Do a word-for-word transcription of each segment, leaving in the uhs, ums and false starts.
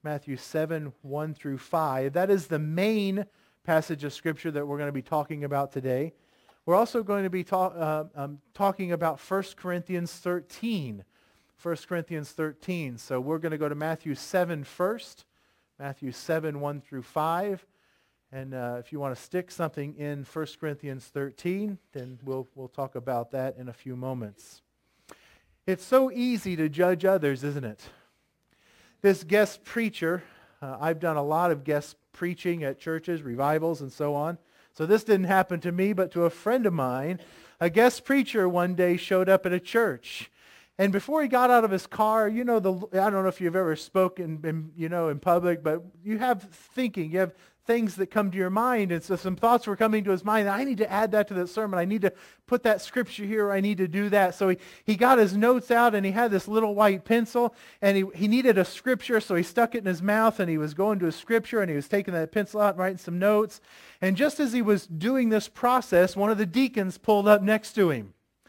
Matthew seven, one through five. That is the main passage of Scripture that we're going to be talking about today. We're also going to be talk, uh, um, talking about First Corinthians thirteen. First Corinthians thirteen. So we're going to go to Matthew seven first. Matthew seven, one through five. And uh, if you want to stick something in First Corinthians thirteen, then we'll, we'll talk about that in a few moments. It's so easy to judge others, isn't it? This guest preacher, uh, I've done a lot of guest preaching at churches, revivals, and so on. So this didn't happen to me, but to a friend of mine. A guest preacher one day showed up at a church. And before he got out of his car, you know, the I don't know if you've ever spoken, in, you know, in public, but you have thinking, you have things that come to your mind. And so some thoughts were coming to his mind. I need to add that to the sermon. I need to put that scripture here. I need to do that. So he, he got his notes out, and he had this little white pencil, and he, he needed a scripture, so he stuck it in his mouth, and he was going to a scripture, and he was taking that pencil out and writing some notes. And just as he was doing this process, one of the deacons pulled up next to him.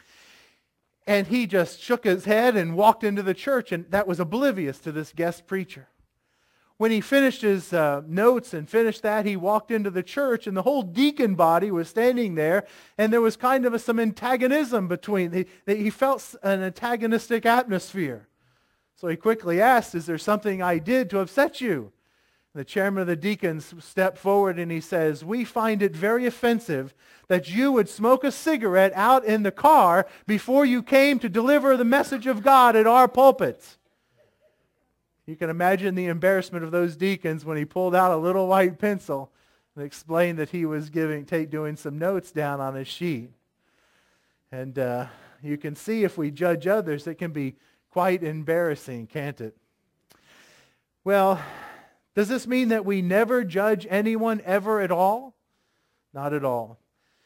And he just shook his head and walked into the church, and that was oblivious to this guest preacher. When he finished his uh, notes and finished that, he walked into the church, and the whole deacon body was standing there, and there was kind of a, some antagonism between. He, he felt an antagonistic atmosphere. So he quickly asked, "Is there something I did to upset you?" The chairman of the deacons stepped forward and he says, "We find it very offensive that you would smoke a cigarette out in the car before you came to deliver the message of God at our pulpit." You can imagine the embarrassment of those deacons when he pulled out a little white pencil and explained that he was giving, take, doing some notes down on his sheet. And uh, you can see if we judge others, it can be quite embarrassing, can't it? Well, does this mean that we never judge anyone ever at all? Not at all.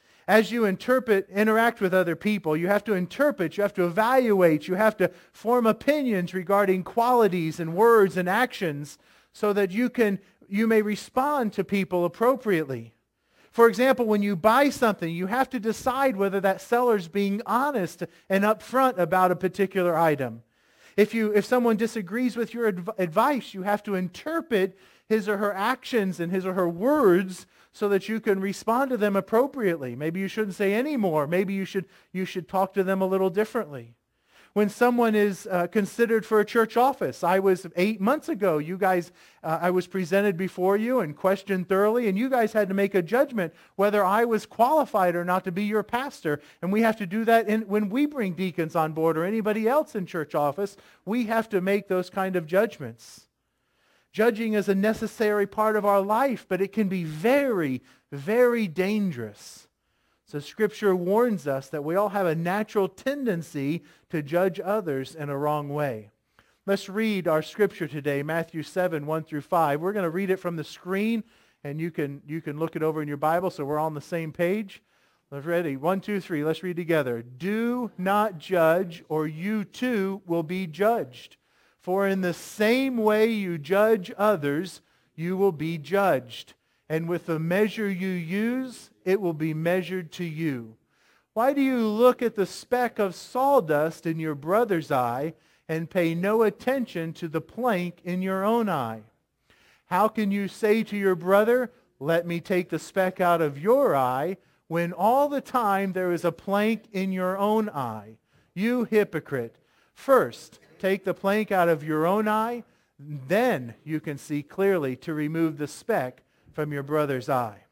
As you interpret, interact with other people, you have to interpret, you have to evaluate, you have to form opinions regarding qualities and words and actions so that you can, you may respond to people appropriately. For example, when you buy something, you have to decide whether that seller's being honest and upfront about a particular item. If you, if someone disagrees with your adv- advice, you have to interpret his or her actions and his or her words so that you can respond to them appropriately. Maybe you shouldn't say any more. Maybe you should, you should talk to them a little differently. When someone is uh, considered for a church office, I was eight months ago, you guys, uh, I was presented before you and questioned thoroughly, and you guys had to make a judgment whether I was qualified or not to be your pastor. And we have to do that in, when we bring deacons on board or anybody else in church office. We have to make those kind of judgments. Judging is a necessary part of our life, but it can be very, very dangerous. So Scripture warns us that we all have a natural tendency to judge others in a wrong way. Let's read our Scripture today, Matthew seven, one through five. We're going to read it from the screen, and you can, you can look it over in your Bible so we're all on the same page. Let's ready. One, two, three. Let's read together. "Do not judge, or you too will be judged. For in the same way you judge others, you will be judged. And with the measure you use, it will be measured to you. Why do you look at the speck of sawdust in your brother's eye and pay no attention to the plank in your own eye? How can you say to your brother, 'Let me take the speck out of your eye,' when all the time there is a plank in your own eye? You hypocrite! First, take the plank out of your own eye, then you can see clearly to remove the speck from your brother's eye."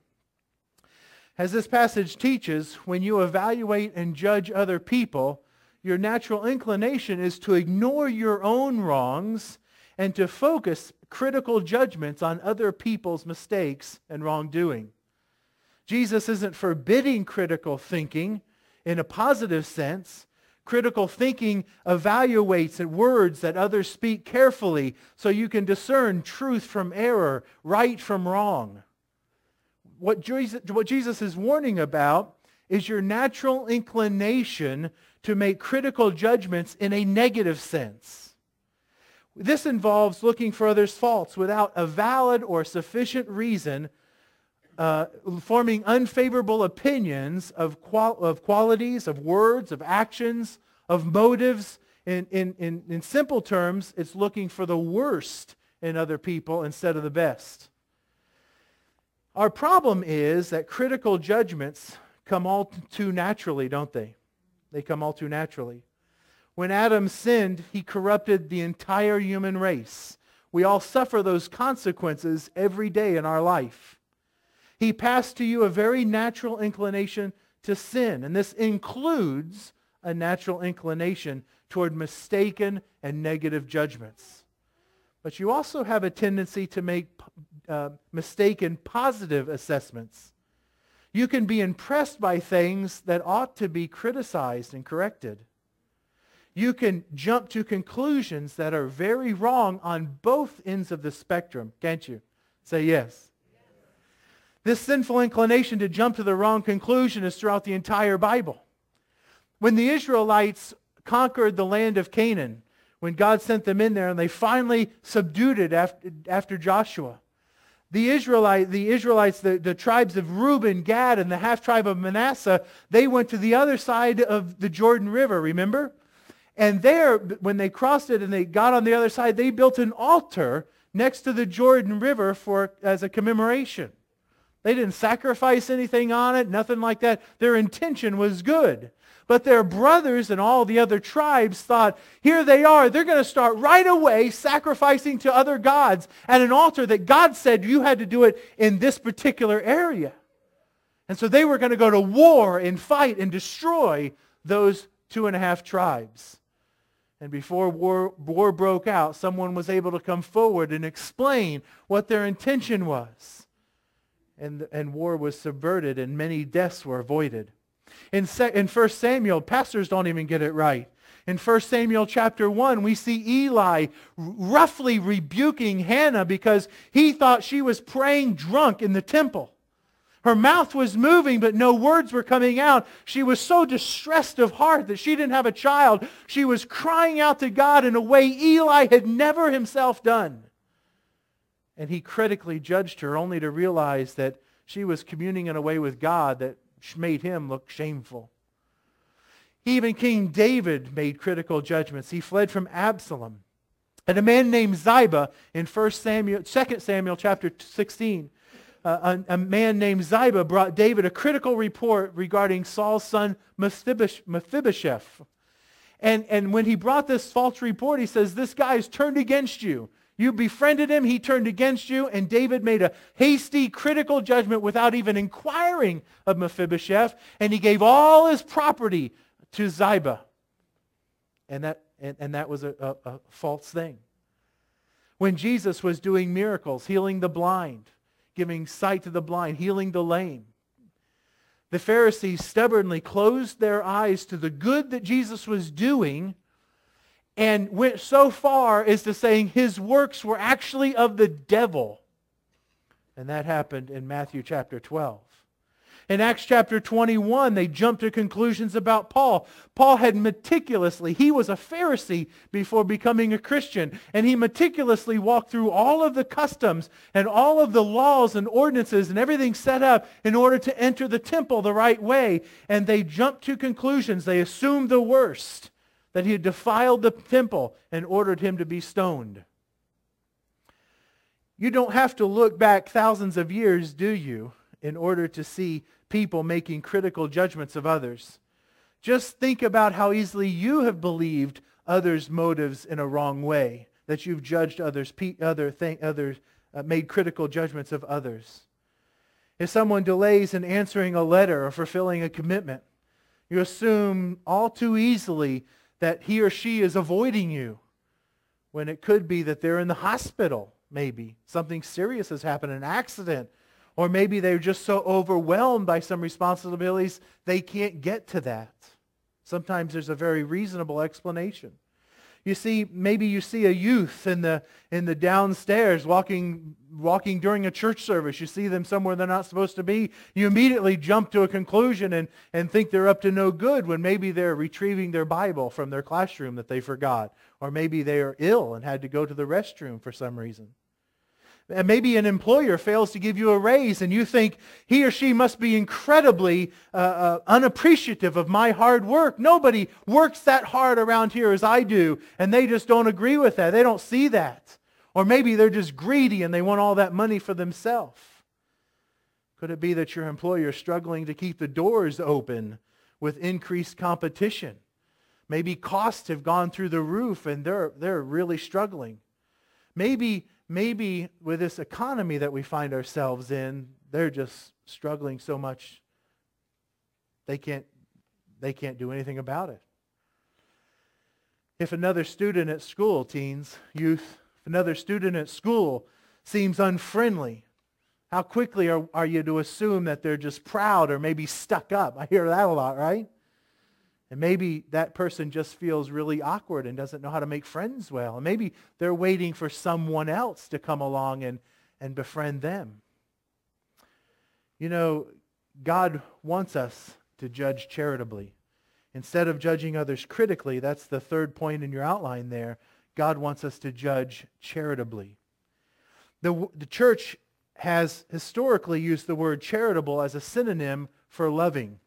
As this passage teaches, when you evaluate and judge other people, your natural inclination is to ignore your own wrongs and to focus critical judgments on other people's mistakes and wrongdoing. Jesus isn't forbidding critical thinking in a positive sense. Critical thinking evaluates words that others speak carefully so you can discern truth from error, right from wrong. What Jesus, what Jesus is warning about is your natural inclination to make critical judgments in a negative sense. This involves looking for others' faults without a valid or sufficient reason, uh, forming unfavorable opinions of, qual- of qualities, of words, of actions, of motives. In, in, in, in simple terms, it's looking for the worst in other people instead of the best. Our problem is that critical judgments come all too naturally, don't they? They come all too naturally. When Adam sinned, he corrupted the entire human race. We all suffer those consequences every day in our life. He passed to you a very natural inclination to sin, and this includes a natural inclination toward mistaken and negative judgments. But you also have a tendency to make uh, mistaken positive assessments. You can be impressed by things that ought to be criticized and corrected. You can jump to conclusions that are very wrong on both ends of the spectrum, can't you? Say yes. This sinful inclination to jump to the wrong conclusion is throughout the entire Bible. When the Israelites conquered the land of Canaan, when God sent them in there and they finally subdued it after, after Joshua, the, Israelite, the Israelites, the, the tribes of Reuben, Gad, and the half-tribe of Manasseh, they went to the other side of the Jordan River, remember? And there, when they crossed it and they got on the other side, they built an altar next to the Jordan River for as a commemoration. They didn't sacrifice anything on it, nothing like that. Their intention was good. But their brothers and all the other tribes thought, here they are, they're going to start right away sacrificing to other gods at an altar that God said you had to do it in this particular area. And so they were going to go to war and fight and destroy those two and a half tribes. And before war, war broke out, someone was able to come forward and explain what their intention was. And, and war was subverted and many deaths were avoided. In, in First Samuel, pastors don't even get it right. In First Samuel chapter one, we see Eli roughly rebuking Hannah because he thought she was praying drunk in the temple. Her mouth was moving, but no words were coming out. She was so distressed of heart that she didn't have a child. She was crying out to God in a way Eli had never himself done. And he critically judged her only to realize that she was communing in a way with God that made him look shameful. Even King David made critical judgments. He fled from Absalom. And a man named Ziba in First Samuel, Second Samuel chapter sixteen, uh, a, a man named Ziba brought David a critical report regarding Saul's son Mephibosheth. And, and when he brought this false report, he says, this guy has turned against you. You befriended him, he turned against you, and David made a hasty, critical judgment without even inquiring of Mephibosheth, and he gave all his property to Ziba. And that, and, and that was a, a, a false thing. When Jesus was doing miracles, healing the blind, giving sight to the blind, healing the lame, the Pharisees stubbornly closed their eyes to the good that Jesus was doing and went so far as to saying his works were actually of the devil. And that happened in Matthew chapter twelve. In Acts chapter twenty-one, they jumped to conclusions about Paul. Paul had meticulously, he was a Pharisee before becoming a Christian, and he meticulously walked through all of the customs and all of the laws and ordinances and everything set up in order to enter the temple the right way. And they jumped to conclusions. They assumed the worst, that he had defiled the temple and ordered him to be stoned. You don't have to look back thousands of years, do you, in order to see people making critical judgments of others? Just think about how easily you have believed others' motives in a wrong way, that you've judged others, other thing, others, uh, made critical judgments of others. If someone delays in answering a letter or fulfilling a commitment, you assume all too easily that he or she is avoiding you, when it could be that they're in the hospital, maybe. Something serious has happened, an accident. Or maybe they're just so overwhelmed by some responsibilities, they can't get to that. Sometimes there's a very reasonable explanation. You see, maybe you see a youth in the in the downstairs walking walking during a church service. You see them somewhere they're not supposed to be. You immediately jump to a conclusion and, and think they're up to no good when maybe they're retrieving their Bible from their classroom that they forgot. Or maybe they are ill and had to go to the restroom for some reason. And maybe an employer fails to give you a raise and you think he or she must be incredibly uh, uh, unappreciative of my hard work. Nobody works that hard around here as I do, and they just don't agree with that. They don't see that. Or maybe they're just greedy and they want all that money for themselves. Could it be that your employer is struggling to keep the doors open with increased competition? Maybe costs have gone through the roof and they're, they're really struggling. Maybe, maybe with this economy that we find ourselves in, they're just struggling so much they can't, they can't do anything about it. If another student at school, teens, youth, if another student at school seems unfriendly, how quickly are, are you to assume that they're just proud or maybe stuck up? I hear that a lot, right? And maybe that person just feels really awkward and doesn't know how to make friends well. And maybe they're waiting for someone else to come along and, and befriend them. You know, God wants us to judge charitably. Instead of judging others critically, that's the third point in your outline there, God wants us to judge charitably. The, the church has historically used the word charitable as a synonym for loving.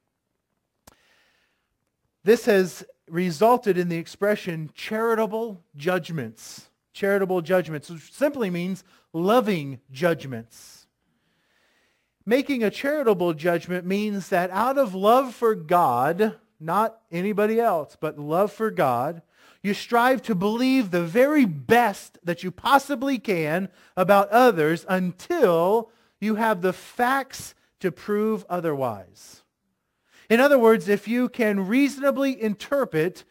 This has resulted in the expression charitable judgments. Charitable judgments, which simply means loving judgments. Making a charitable judgment means that out of love for God, not anybody else, but love for God, you strive to believe the very best that you possibly can about others until you have the facts to prove otherwise. In other words, if you can reasonably interpret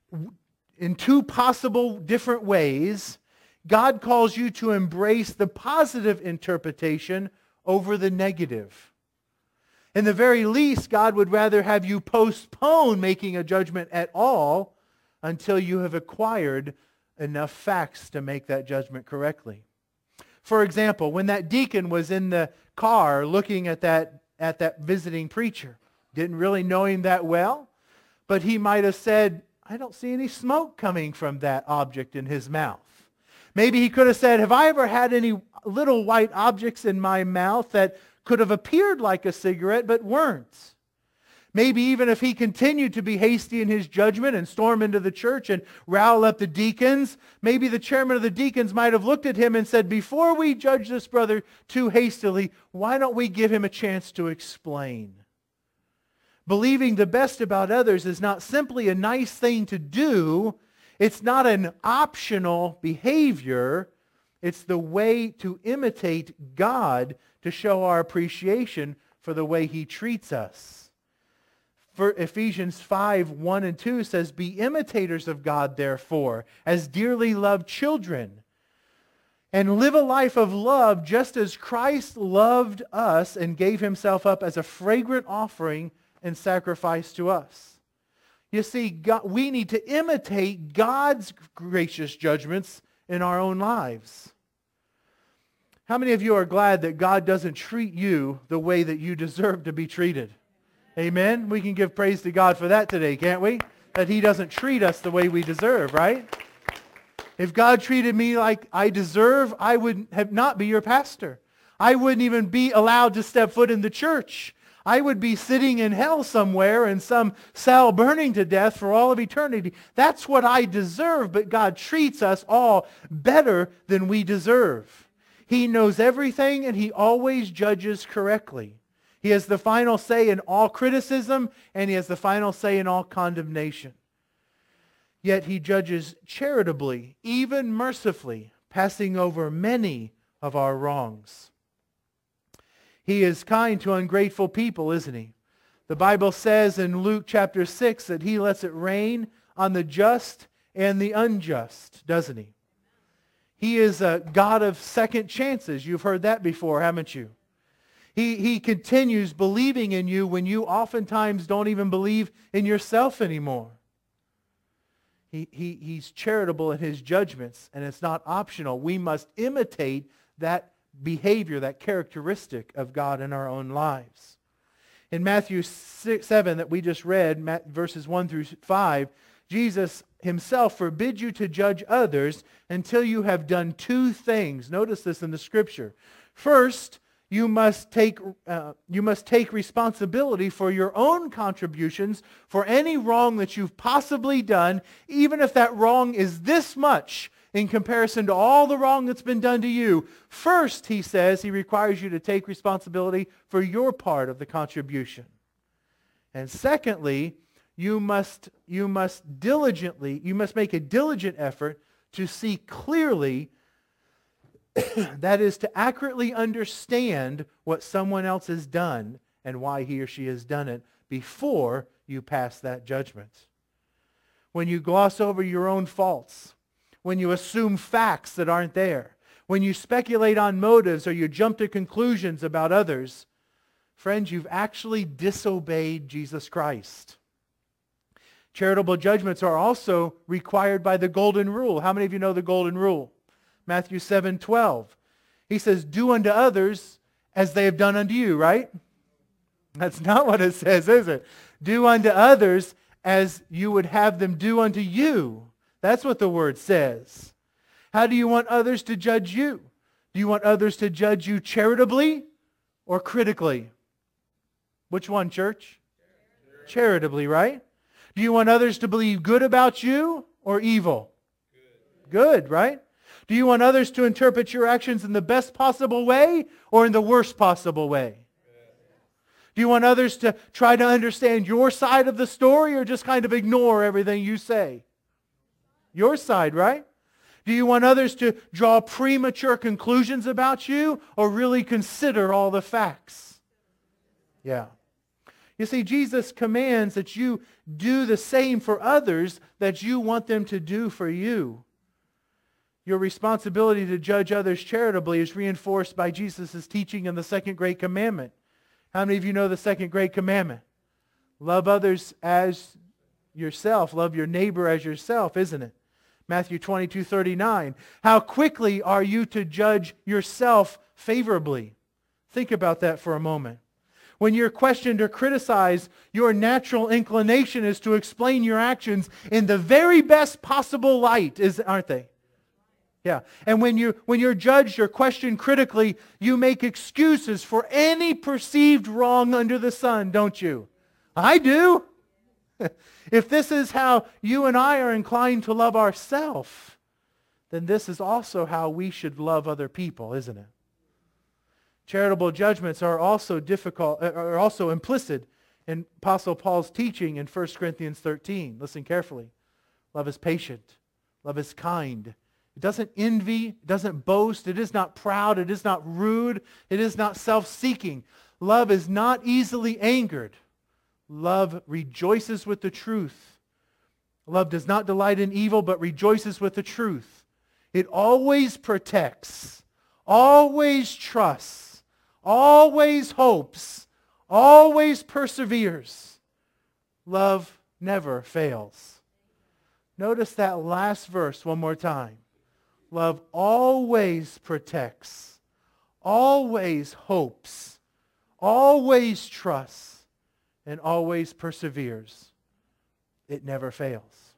in two possible different ways, God calls you to embrace the positive interpretation over the negative. In the very least, God would rather have you postpone making a judgment at all until you have acquired enough facts to make that judgment correctly. For example, when that deacon was in the car looking at that, at that visiting preacher, didn't really know him that well, but he might have said, I don't see any smoke coming from that object in his mouth. Maybe he could have said, have I ever had any little white objects in my mouth that could have appeared like a cigarette but weren't? Maybe even if he continued to be hasty in his judgment and storm into the church and rile up the deacons, maybe the chairman of the deacons might have looked at him and said, before we judge this brother too hastily, why don't we give him a chance to explain? Believing the best about others is not simply a nice thing to do. It's not an optional behavior. It's the way to imitate God to show our appreciation for the way He treats us. For Ephesians five, one and two says, be imitators of God, therefore, as dearly loved children, and live a life of love just as Christ loved us and gave Himself up as a fragrant offering and sacrifice to us. You see, God, we need to imitate God's gracious judgments in our own lives. How many of you are glad that God doesn't treat you the way that you deserve to be treated? Amen? We can give praise to God for that today, can't we? That He doesn't treat us the way we deserve, right? If God treated me like I deserve, I would have not be your pastor. I wouldn't even be allowed to step foot in the church. I would be sitting in hell somewhere in some cell burning to death for all of eternity. That's what I deserve, but God treats us all better than we deserve. He knows everything and He always judges correctly. He has the final say in all criticism and He has the final say in all condemnation. Yet He judges charitably, even mercifully, passing over many of our wrongs. He is kind to ungrateful people, isn't He? The Bible says in Luke chapter six that He lets it rain on the just and the unjust, doesn't He? He is a God of second chances. You've heard that before, haven't you? He, he continues believing in you when you oftentimes don't even believe in yourself anymore. He, he, he's charitable in His judgments, and it's not optional. We must imitate that behavior, that characteristic of God in our own lives. In Matthew six, seven that we just read, verses one through five, Jesus Himself forbids you to judge others until you have done two things. Notice this in the Scripture. First, you must take uh, you must take responsibility for your own contributions for any wrong that you've possibly done, even if that wrong is this much in comparison to all the wrong that's been done to you. First, he says, he requires you to take responsibility for your part of the contribution. And secondly, you must, you must diligently, you must make a diligent effort to see clearly, that is, to accurately understand what someone else has done and why he or she has done it before you pass that judgment. When you gloss over your own faults, when you assume facts that aren't there, when you speculate on motives or you jump to conclusions about others, friends, you've actually disobeyed Jesus Christ. Charitable judgments are also required by the golden rule. How many of you know the golden rule? Matthew seven twelve. He says, do unto others as they have done unto you, right? That's not what it says, is it? Do unto others as you would have them do unto you. That's what the word says. How do you want others to judge you? Do you want others to judge you charitably or critically? Which one, church? Charitably, Charitably, right? Do you want others to believe good about you or evil? Good. Good, right? Do you want others to interpret your actions in the best possible way or in the worst possible way? Do you want others to try to understand your side of the story or just kind of ignore everything you say? Your side, right? Do you want others to draw premature conclusions about you or really consider all the facts? Yeah. You see, Jesus commands that you do the same for others that you want them to do for you. Your responsibility to judge others charitably is reinforced by Jesus' teaching in the second great commandment. How many of you know the second great commandment? Love others as yourself. Love your neighbor as yourself, isn't it? Matthew twenty-two thirty-nine. How quickly are you to judge yourself favorably? Think about that for a moment. When you're questioned or criticized, your natural inclination is to explain your actions in the very best possible light, is, aren't they? Yeah. And when you when you're judged or questioned critically, you make excuses for any perceived wrong under the sun, don't you? I do. If this is how you and I are inclined to love ourselves, then this is also how we should love other people, isn't it? Charitable judgments are also difficult, are also implicit in Apostle Paul's teaching in First Corinthians thirteen. Listen carefully. Love is patient. Love is kind. It doesn't envy. It doesn't boast. It is not proud. It is not rude. It is not self-seeking. Love is not easily angered. Love rejoices with the truth. Love does not delight in evil, but rejoices with the truth. It always protects, always trusts, always hopes, always perseveres. Love never fails. Notice that last verse one more time. Love always protects, always hopes, always trusts, and always perseveres. It never fails.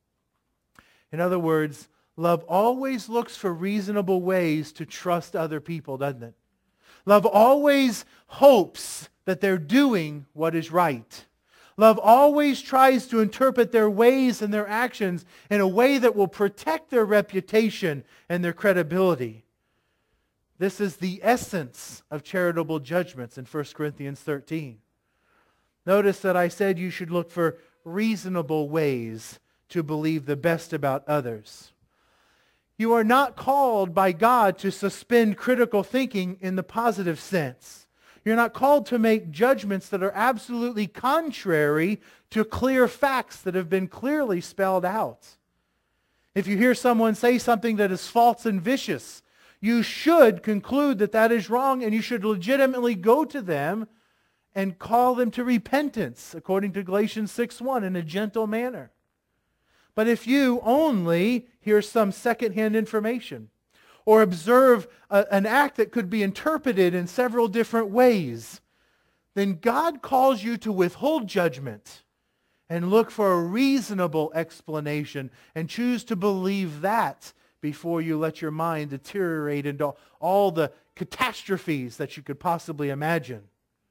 In other words, love always looks for reasonable ways to trust other people, doesn't it? Love always hopes that they're doing what is right. Love always tries to interpret their ways and their actions in a way that will protect their reputation and their credibility. This is the essence of charitable judgments in First Corinthians thirteen. Notice that I said you should look for reasonable ways to believe the best about others. You are not called by God to suspend critical thinking in the positive sense. You're not called to make judgments that are absolutely contrary to clear facts that have been clearly spelled out. If you hear someone say something that is false and vicious, you should conclude that that is wrong, and you should legitimately go to them and call them to repentance, according to Galatians six one, in a gentle manner. But if you only hear some secondhand information or observe a, an act that could be interpreted in several different ways, then God calls you to withhold judgment and look for a reasonable explanation and choose to believe that before you let your mind deteriorate into all the catastrophes that you could possibly imagine.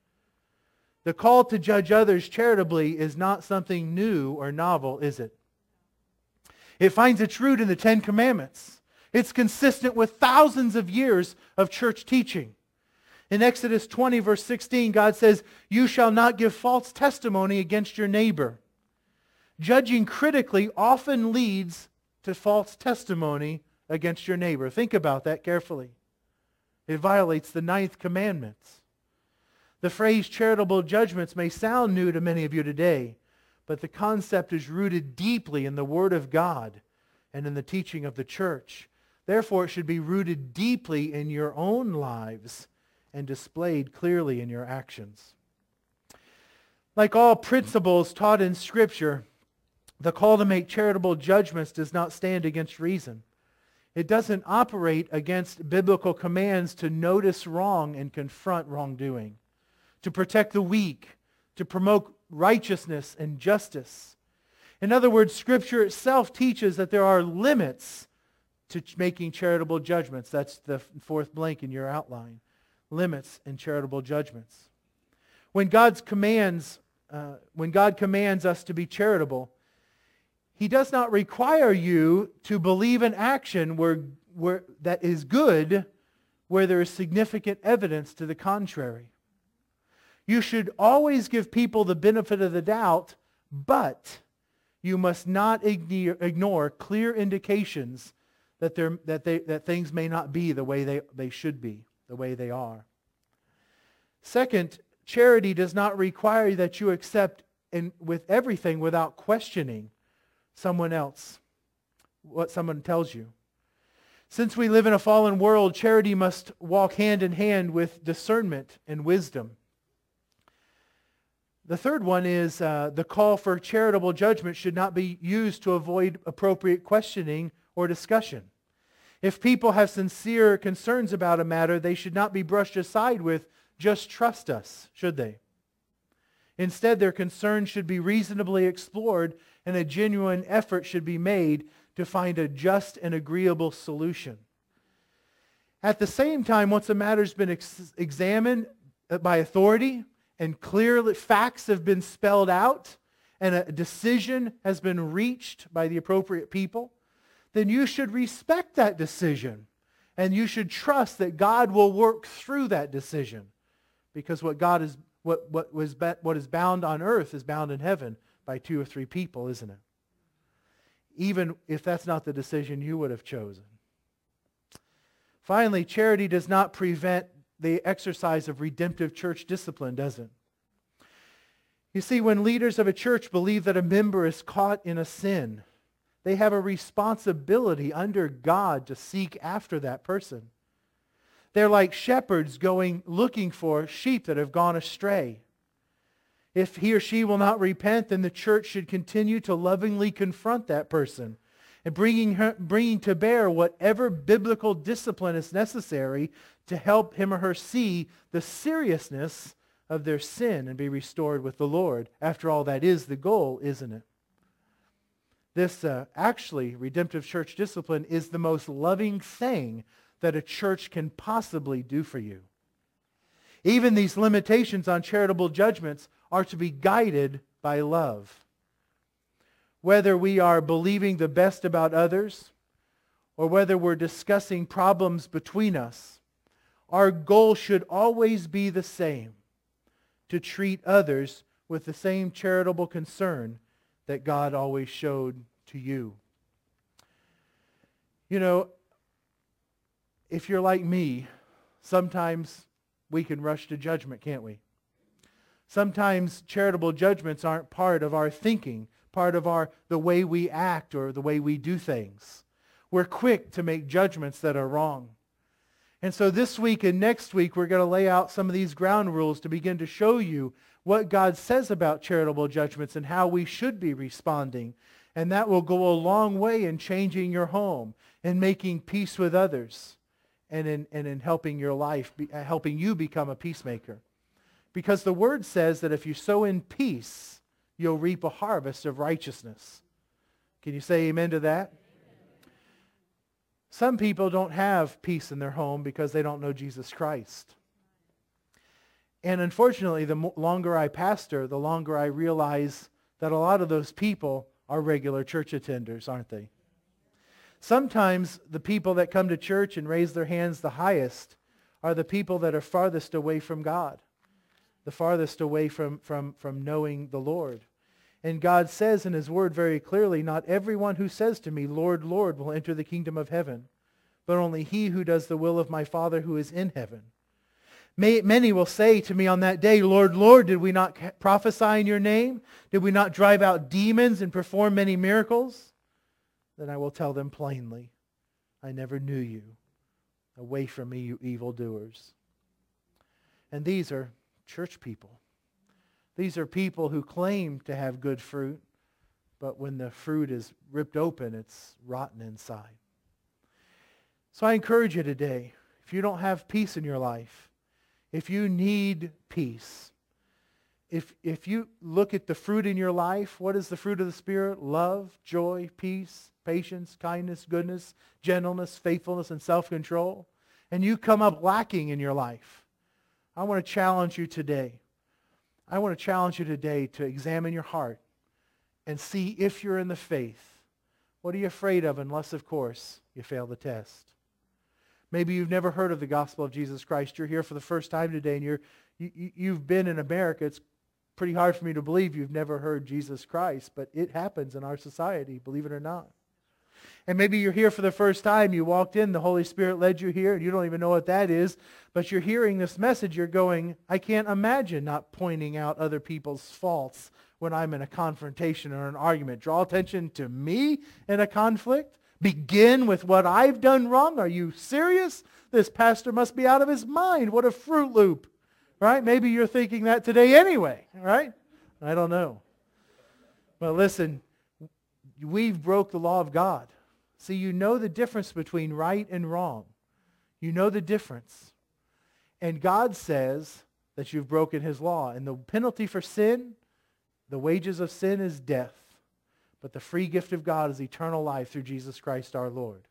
The call to judge others charitably is not something new or novel, is it? It finds its root in the Ten Commandments. It's consistent with thousands of years of church teaching. In Exodus twenty, verse sixteen, God says, "You shall not give false testimony against your neighbor." Judging critically often leads to false testimony against your neighbor. Think about that carefully. It violates the ninth commandment. The phrase charitable judgments may sound new to many of you today, but the concept is rooted deeply in the Word of God and in the teaching of the church. Therefore, it should be rooted deeply in your own lives and displayed clearly in your actions. Like all principles taught in Scripture, the call to make charitable judgments does not stand against reason. It doesn't operate against biblical commands to notice wrong and confront wrongdoing, to protect the weak, to promote righteousness and justice. In other words, Scripture itself teaches that there are limits to making charitable judgments. That's the fourth blank in your outline. Limits in charitable judgments. When God's commands, uh, when God commands us to be charitable, He does not require you to believe an action where, where, that is good where there is significant evidence to the contrary. You should always give people the benefit of the doubt, but you must not ignore, ignore clear indications that, that, they, that things may not be the way they, they should be, the way they are. Second, charity does not require that you accept in, with everything without questioning someone else, what someone tells you. Since we live in a fallen world, charity must walk hand in hand with discernment and wisdom. The third one is uh, the call for charitable judgment should not be used to avoid appropriate questioning or discussion. If people have sincere concerns about a matter, they should not be brushed aside with, "Just trust us," should they? Instead, their concerns should be reasonably explored and a genuine effort should be made to find a just and agreeable solution. At the same time, once a matter has been ex- examined by authority and clear facts have been spelled out and a decision has been reached by the appropriate people, then you should respect that decision and you should trust that God will work through that decision, because what God is what what was what is bound on earth is bound in heaven by two or three people, isn't it? Even if that's not the decision you would have chosen. Finally, charity does not prevent the exercise of redemptive church discipline, does it? You see, when leaders of a church believe that a member is caught in a sin, they have a responsibility under God to seek after that person. They're like shepherds going looking for sheep that have gone astray. If he or she will not repent, then the church should continue to lovingly confront that person and bringing, her, bringing to bear whatever biblical discipline is necessary to help him or her see the seriousness of their sin and be restored with the Lord. After all, that is the goal, isn't it? This uh, actually, redemptive church discipline is the most loving thing that a church can possibly do for you. Even these limitations on charitable judgments are to be guided by love. Whether we are believing the best about others or whether we're discussing problems between us, our goal should always be the same: to treat others with the same charitable concern that God always showed to you. You know, if you're like me, sometimes we can rush to judgment, can't we? Sometimes charitable judgments aren't part of our thinking, part of our the way we act or the way we do things. We're quick to make judgments that are wrong. And so this week and next week, we're going to lay out some of these ground rules to begin to show you what God says about charitable judgments and how we should be responding. And that will go a long way in changing your home and making peace with others and in, and in helping your life, be, uh, helping you become a peacemaker. Because the Word says that if you sow in peace, you'll reap a harvest of righteousness. Can you say amen to that? Some people don't have peace in their home because they don't know Jesus Christ. And unfortunately, the longer I pastor, the longer I realize that a lot of those people are regular church attenders, aren't they? sometimes the people that come to church and raise their hands the highest are the people that are farthest away from God, the farthest away from, from, from knowing the Lord. And God says in His Word very clearly, not everyone who says to me, Lord, Lord, will enter the kingdom of heaven, but only he who does the will of my Father who is in heaven. May, many will say to me on that day, Lord, Lord, did we not prophesy in your name? Did we not drive out demons and perform many miracles? Then I will tell them plainly, I never knew you. Away from me, you evildoers. And these are church people. These are people who claim to have good fruit, but when the fruit is ripped open, it's rotten inside. So I encourage you today, if you don't have peace in your life, if you need peace, if, if you look at the fruit in your life, what is the fruit of the Spirit? Love, joy, peace, patience, kindness, goodness, gentleness, faithfulness, and self-control. And you come up lacking in your life. I want to challenge you today. I want to challenge you today to examine your heart and see if you're in the faith. What are you afraid of unless, of course, you fail the test? Maybe you've never heard of the gospel of Jesus Christ. You're here for the first time today, and you're, you, you've been in America. It's pretty hard for me to believe you've never heard Jesus Christ, but it happens in our society, believe it or not. And maybe you're here for the first time. You walked in, the Holy Spirit led you here, and you don't even know what that is, but you're hearing this message. You're going, I can't imagine not pointing out other people's faults when I'm in a confrontation or an argument. Draw attention to me in a conflict? Begin with what I've done wrong? Are you serious? This pastor must be out of his mind. What a Fruit Loop, right? Maybe you're thinking that today anyway, right? I don't know. But listen, we've broke the law of God. See, you know the difference between right and wrong. You know the difference. And God says that you've broken His law. And the penalty for sin, the wages of sin is death. But the free gift of God is eternal life through Jesus Christ our Lord.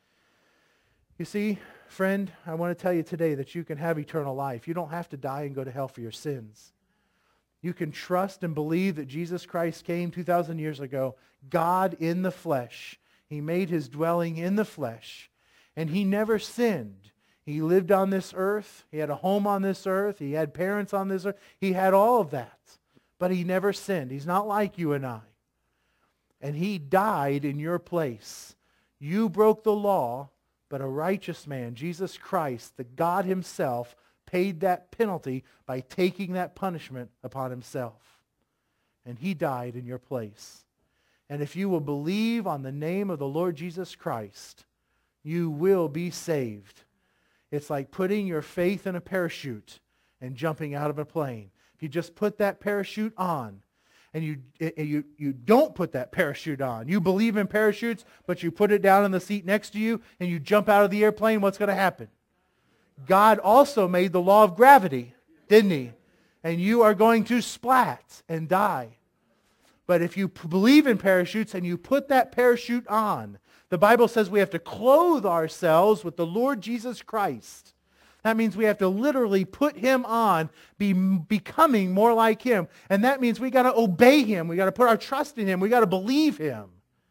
You see, friend, I want to tell you today that you can have eternal life. You don't have to die and go to hell for your sins. You can trust and believe that Jesus Christ came two thousand years ago, God in the flesh. He made His dwelling in the flesh, and He never sinned. He lived on this earth. He had a home on this earth. He had parents on this earth. He had all of that, but He never sinned. He's not like you and I. And He died in your place. You broke the law, but a righteous man, Jesus Christ, the God Himself, paid that penalty by taking that punishment upon Himself. And He died in your place. And if you will believe on the name of the Lord Jesus Christ, you will be saved. It's like putting your faith in a parachute and jumping out of a plane. If you just put that parachute on, and you, you, you don't put that parachute on, you believe in parachutes, but you put it down in the seat next to you, and you jump out of the airplane, what's going to happen? God also made the law of gravity, didn't He? And you are going to splat and die. But if you p- believe in parachutes and you put that parachute on, the Bible says we have to clothe ourselves with the Lord Jesus Christ. That means we have to literally put Him on, be becoming more like Him. And that means we got to obey Him. We got to put our trust in Him. We got to believe Him.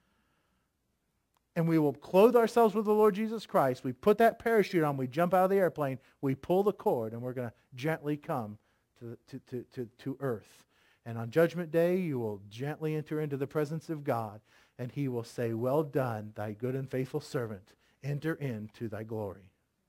And we will clothe ourselves with the Lord Jesus Christ. We put that parachute on. We jump out of the airplane. We pull the cord, and we're going to gently come to, to, to, to, to earth. And on Judgment Day, you will gently enter into the presence of God, and He will say, well done, thy good and faithful servant. Enter into thy glory.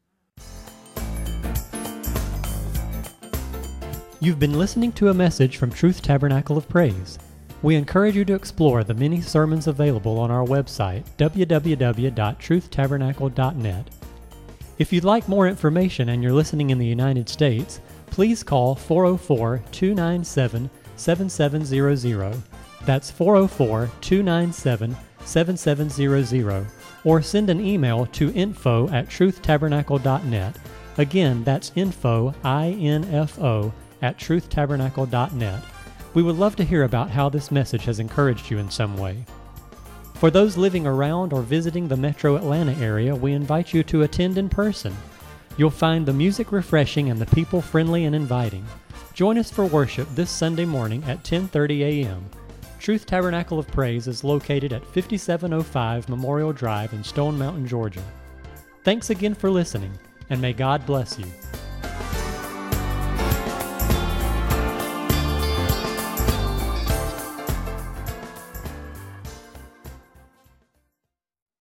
You've been listening to a message from Truth Tabernacle of Praise. We encourage you to explore the many sermons available on our website, w w w dot truth tabernacle dot net. If you'd like more information and you're listening in the United States, please call four oh four, two nine seven, seven seven zero zero. That's four oh four, two nine seven, seven seven zero zero. Or send an email to info at truth tabernacle dot net. Again, that's info, I N F O, at truth tabernacle dot net. We would love to hear about how this message has encouraged you in some way. For those living around or visiting the metro Atlanta area, we invite you to attend in person. You'll find the music refreshing and the people friendly and inviting. Join us for worship this Sunday morning at ten thirty a.m. Truth Tabernacle of Praise is located at fifty-seven oh five Memorial Drive in Stone Mountain, Georgia. Thanks again for listening, and may God bless you.